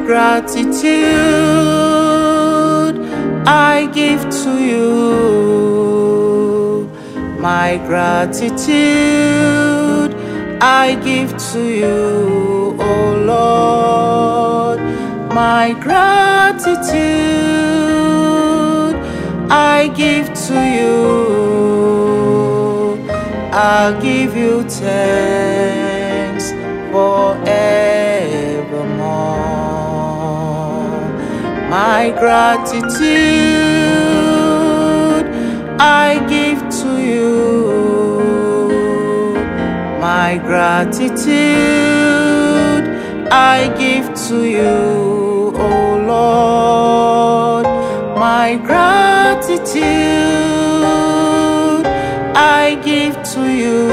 gratitude I give to you. My gratitude I give to you, oh Lord. My gratitude I give to you. I'll give you thanks forevermore. My gratitude I give to you. My gratitude I give to you, oh Lord. My gratitude I give to you.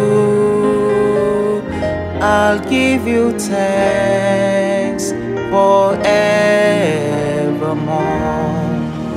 I'll give you thanks forevermore.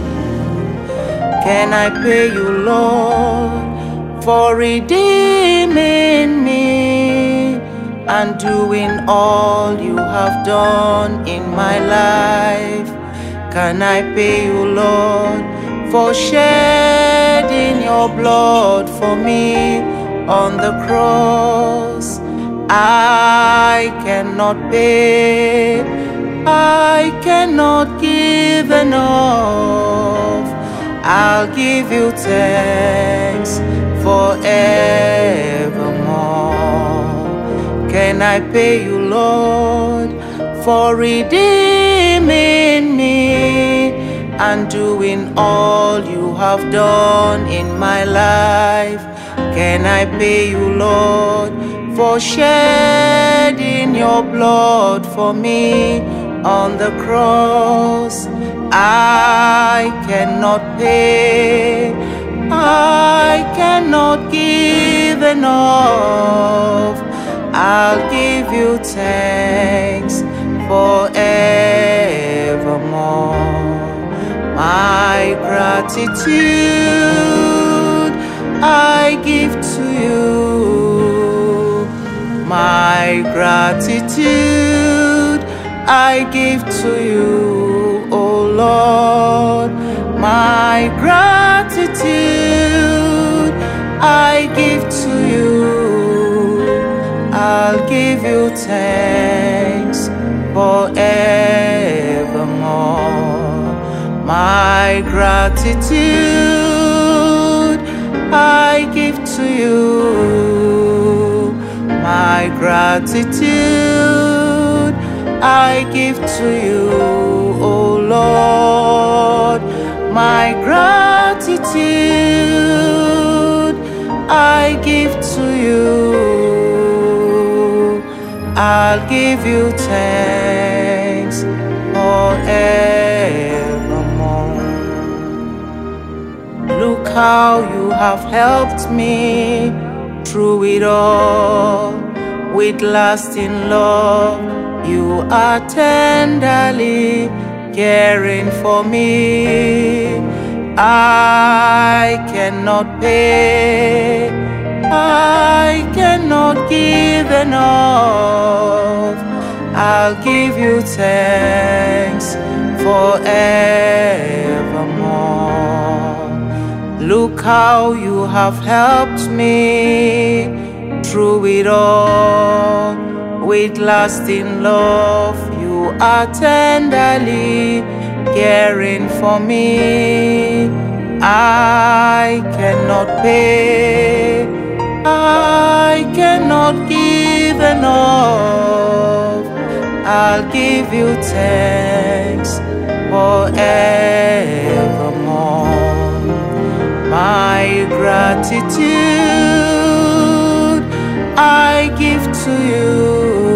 Can I pay you, Lord, for redeeming me and doing all you have done in my life? Can I pay you, Lord, for shedding your blood for me on the cross? I cannot pay, I cannot give enough. I'll give you thanks forevermore. Can I pay you, Lord, for redeeming me and doing all you have done in my life? Can I pay you, Lord, for shedding your blood for me on the cross? I cannot pay, I cannot give enough. I'll give you thanks forevermore. My gratitude I give to you. My gratitude I give to you, oh Lord. My gratitude I give to you. I'll give you thanks forevermore. My gratitude I give to you. My gratitude I give to you, oh Lord. My gratitude I give to you. I'll give you thanks forevermore. Look how you have helped me through it all. With lasting love, you are tenderly caring for me. I cannot pay, I cannot give enough. I'll give you thanks forevermore. Look how you have helped me through it all. With lasting love, you are tenderly caring for me. I cannot pay, I cannot give enough. I'll give you thanks forevermore. My gratitude I give to you.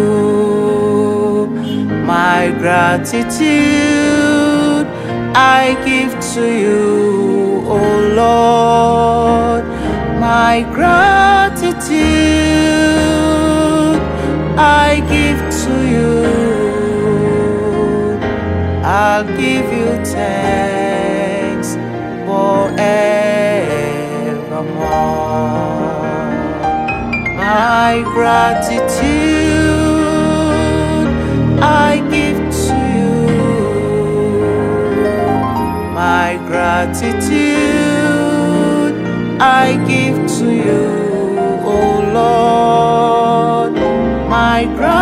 My gratitude I give to you, oh Lord. My gratitude I give to you. I'll give you thanks forevermore. My gratitude I give to you. gratitude I give to you, oh Lord. My gratitude